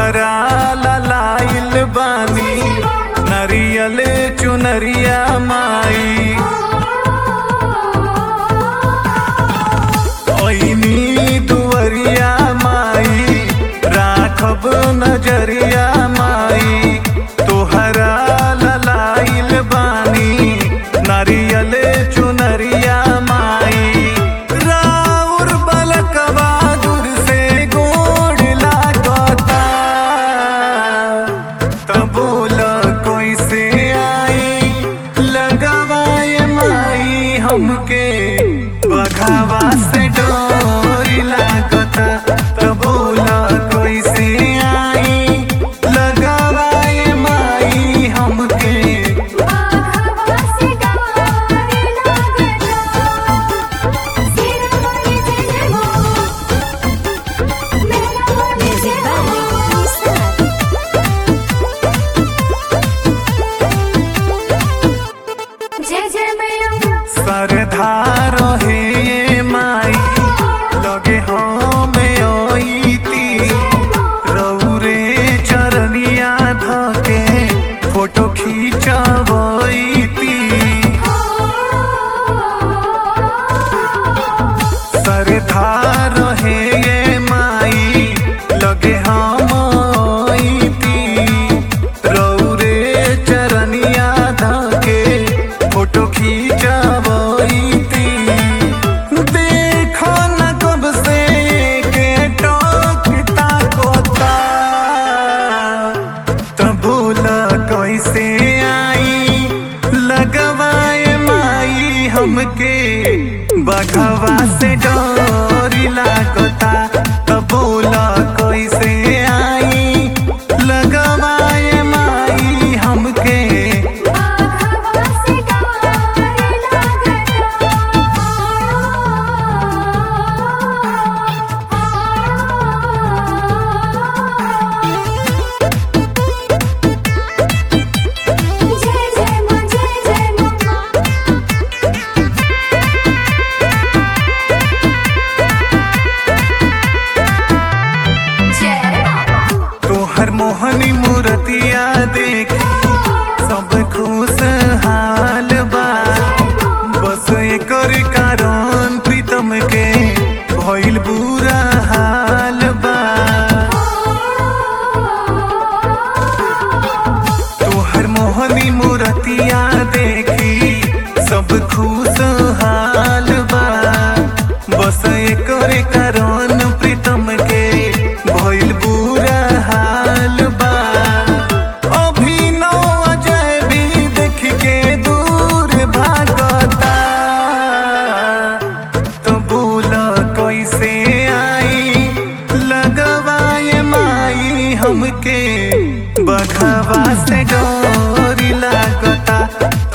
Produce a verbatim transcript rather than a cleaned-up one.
तोहरा लाइल बानी नरियल चुनरिया माई। ओइनी दुवरिया माई राखब नजरिया माई। तोहरा लाइल बानी नरियल चुनरिया माई। राउर बलकवा दूर से गोड़ लागता तब बोल कैसे आई लगवाए माई हमके बघावा से डोरी लागता। तब बोल कैसे आई लगवाए माई हमके बघावा से डोरी लागता। सिर वाली जय हो मेरा वाली जय हो। जय जय मैया सरधार हे ये माई लगे हम ओईती। रौरे चरनिया धके फोटो खींचवईती। सरधार हे ये माई लगे हम ओईती। रौरे चरनिया धके फोटो खींचवईती। देखो न कब से के टोकता कोता तब बोल कैसे आई लगवाए माई हमके बघवा से डोरी लागता। तब बोल कैसे आई लगवाए माई हमके बघावा से डोरी लागता। जय जय मां जय जय मां। जय मां तोहर मोहनी मूर्तिया देखी सब खुश हाल बा। बस एकर कारण प्रीतम के भइल बुरा हाल बा। तोहर मोहनी मूर्तिया देखी सब खुश हाल बा। बस एकर कारण प्रीतम के भइल बुरा हाल बा। अभिनव अजय भी देख के दूर भागता तो बोल कैसे आई लगवाए माई हमके बघवा से डोरी लागता।